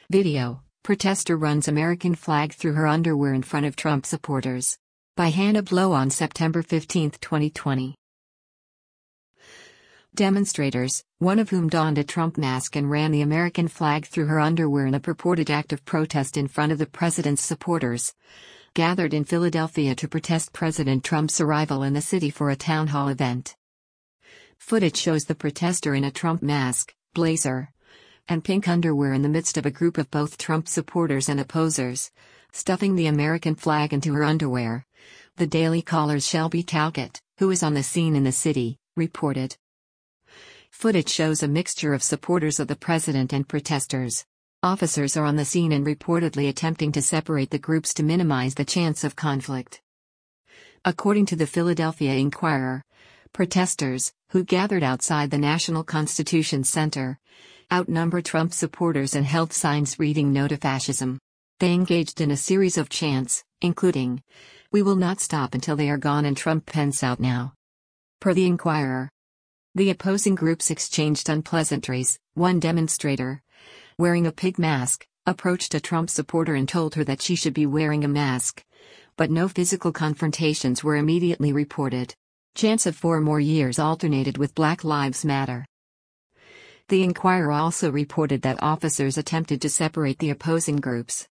Video: Protester runs American flag through her underwear in front of Trump supporters. By Hannah Blow on September 15, 2020. Demonstrators, one of whom donned a Trump mask and ran the American flag through her underwear in a purported act of protest in front of the president's supporters, gathered in Philadelphia to protest President Trump's arrival in the city for a town hall event. Footage shows the protester in a Trump mask, blazer, and pink underwear in the midst of a group of both Trump supporters and opposers, stuffing the American flag into her underwear. The Daily Caller's Shelby Talcott, who is on the scene in the city, reported. Footage shows a mixture of supporters of the president and protesters. Officers are on the scene and reportedly attempting to separate the groups to minimize the chance of conflict. According to the Philadelphia Inquirer, protesters, who gathered outside the National Constitution Center, outnumbered Trump supporters and held signs reading "No to Fascism." They engaged in a series of chants, including, "We will not stop until they are gone and Trump Pence out now." Per the Inquirer. The opposing groups exchanged unpleasantries. One demonstrator, wearing a pig mask, approached a Trump supporter and told her that she should be wearing a mask. But no physical confrontations were immediately reported. Chants of 4 more years alternated with Black Lives Matter. The Inquirer also reported that officers attempted to separate the opposing groups.